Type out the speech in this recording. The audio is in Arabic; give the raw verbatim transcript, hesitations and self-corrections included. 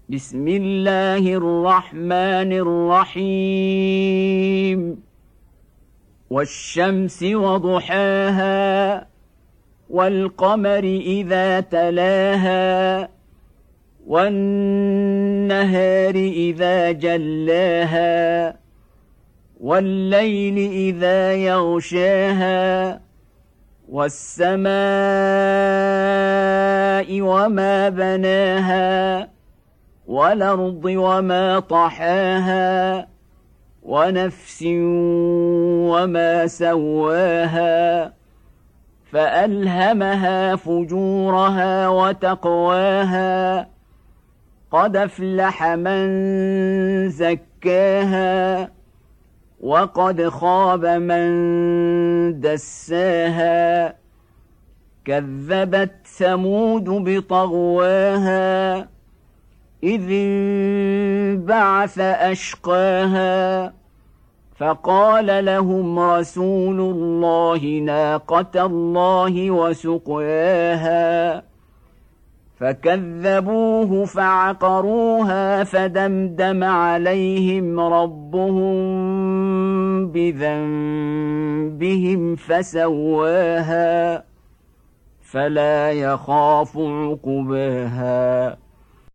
بسم الله الرحمن الرحيم والشمس وضحاها والقمر إذا تلاها والنهار إذا جلاها والليل إذا يغشاها والسماء وما بناها والأرض وما طحاها ونفس وما سواها فألهمها فجورها وتقواها قد أفلح من زكاها وقد خاب من دساها كذبت ثمود بطغواها إذ انبعث أشقاها فقال لهم رسول الله ناقة الله وسقياها فكذبوه فعقروها فدمدم عليهم ربهم بذنبهم فسواها فلا يخاف عقباها